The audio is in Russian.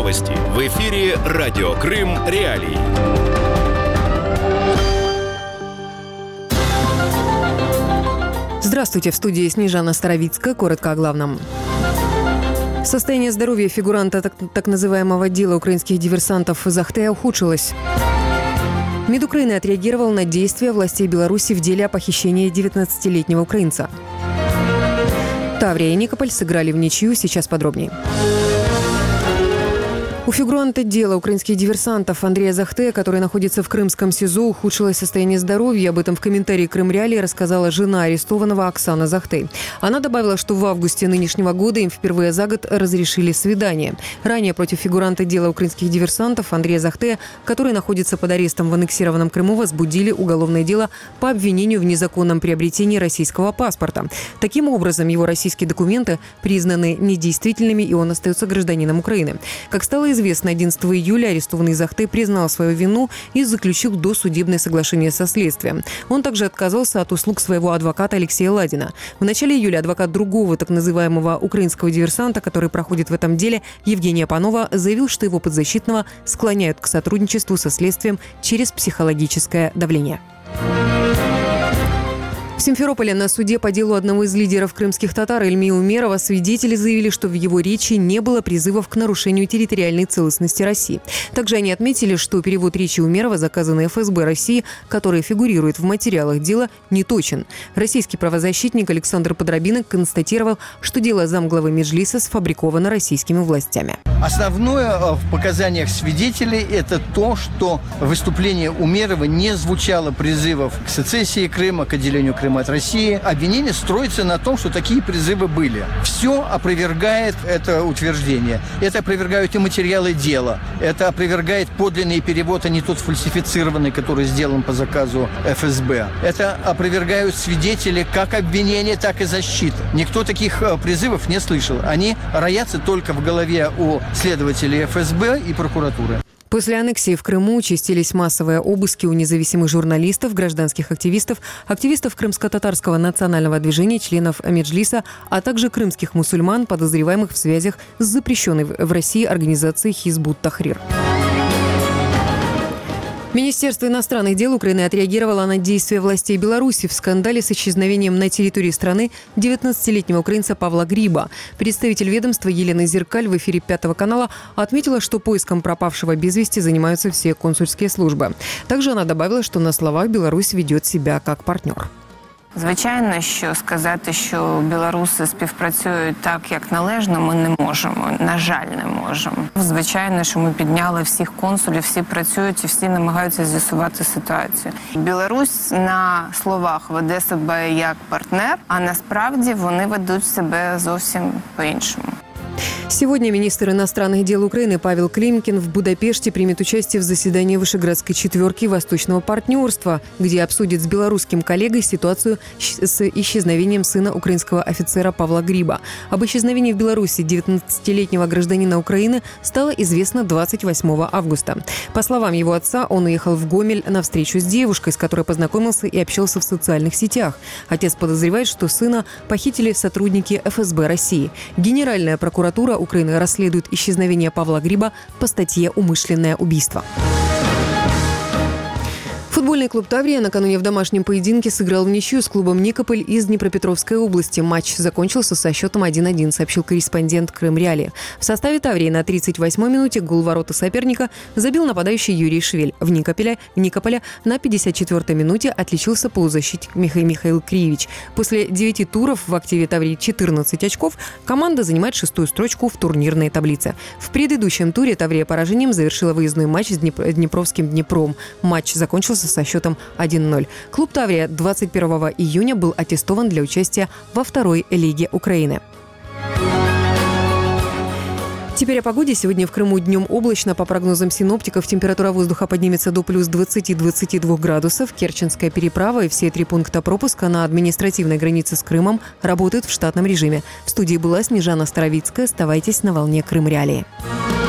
Новости. В эфире Радио Крым Реалии. Здравствуйте, в студии Снежана Старовицкая. Коротко о главном. Состояние здоровья фигуранта так называемого дела украинских диверсантов Захте ухудшилось. МИД Украины отреагировал на действия властей Беларуси в деле о похищении 19-летнего украинца. Таврия и Никополь сыграли в ничью. Сейчас подробнее. У фигуранта дела украинских диверсантов Андрея Захте, который находится в крымском СИЗО, ухудшилось состояние здоровья. Об этом в комментарии Крым Реалии рассказала жена арестованного Оксана Захте. Она добавила, что в августе нынешнего года им впервые за год разрешили свидание. Ранее против фигуранта дела украинских диверсантов Андрея Захте, который находится под арестом в аннексированном Крыму, возбудили уголовное дело по обвинению в незаконном приобретении российского паспорта. Таким образом, его российские документы признаны недействительными, и он остается гражданином Украины. Как стало известно, 11 июля арестованный Захте признал свою вину и заключил досудебное соглашение со следствием. Он также отказался от услуг своего адвоката Алексея Ладина. В начале июля адвокат другого так называемого украинского диверсанта, который проходит в этом деле, Евгения Панова, заявил, что его подзащитного склоняют к сотрудничеству со следствием через психологическое давление. В Симферополе на суде по делу одного из лидеров крымских татар Ильми Умерова свидетели заявили, что в его речи не было призывов к нарушению территориальной целостности России. Также они отметили, что перевод речи Умерова, заказанный ФСБ России, который фигурирует в материалах дела, не точен. Российский правозащитник Александр Подробинок констатировал, что дело замглавы Меджлиса сфабриковано российскими властями. Основное в показаниях свидетелей – это то, что в выступлении Умерова не звучало призывов к сецессии Крыма, к отделению Крыма от России. Обвинение строится на том, что такие призывы были. Все опровергает это утверждение. Это опровергают и материалы дела. Это опровергает подлинный перевод, а не тот фальсифицированный, который сделан по заказу ФСБ. Это опровергают свидетели как обвинения, так и защиты. Никто таких призывов не слышал. Они роятся только в голове у следователей ФСБ и прокуратуры. После аннексии в Крыму участились массовые обыски у независимых журналистов, гражданских активистов, активистов крымско-татарского национального движения, членов Меджлиса, а также крымских мусульман, подозреваемых в связях с запрещенной в России организацией Хизбут-Тахрир. Министерство иностранных дел Украины отреагировало на действия властей Беларуси в скандале с исчезновением на территории страны 19-летнего украинца Павла Гриба. Представитель ведомства Елена Зеркаль в эфире 5 канала отметила, що поиском пропавшего без вести занимаются все консульские службы. Также она добавила, что на словах Беларусь ведет себя как партнер. Звичайно, що сказати, що білоруси співпрацюють так, як належно, ми не можемо. На жаль, не можемо. Звичайно, що ми підняли всіх консулів, всі працюють і всі намагаються з'ясувати ситуацію. Білорусь на словах веде себе як партнер, а насправді вони ведуть себе зовсім по-іншому. Сегодня министр иностранных дел Украины Павел Климкин в Будапеште примет участие в заседании Вышеградской четверки Восточного партнерства, где обсудит с белорусским коллегой ситуацию с исчезновением сына украинского офицера Павла Гриба. Об исчезновении в Беларуси 19-летнего гражданина Украины стало известно 28 августа. По словам его отца, он уехал в Гомель на встречу с девушкой, с которой познакомился и общался в социальных сетях. Отец подозревает, что сына похитили сотрудники ФСБ России. Генеральная прокуратура Украины расследует исчезновение Павла Гриба по статье «Умышленное убийство». Футбольный клуб «Таврия» накануне в домашнем поединке сыграл в ничью с клубом «Никополь» из Днепропетровской области. Матч закончился со счетом 1-1, сообщил корреспондент Крым Реалии. В составе «Таврии» на 38-й минуте гол в ворота соперника забил нападающий Юрий Швель. В Никополе на 54-й минуте отличился полузащитник Михаил Криевич. После 9 туров в активе «Таврии» 14 очков команда занимает 6-ю строчку в турнирной таблице. В предыдущем туре «Таврия» поражением завершила выездной матч с Днепровским Днепром. Матч закончился со счетом 1-0. Клуб «Таврия» 21 июня был аттестован для участия во второй лиге Украины. Теперь о погоде. Сегодня в Крыму днем облачно. По прогнозам синоптиков, температура воздуха поднимется до плюс 20-22 градусов. Керченская переправа и все 3 пункта пропуска на административной границе с Крымом работают в штатном режиме. В студии была Снежана Старовицкая. Оставайтесь на волне Крым Реалии.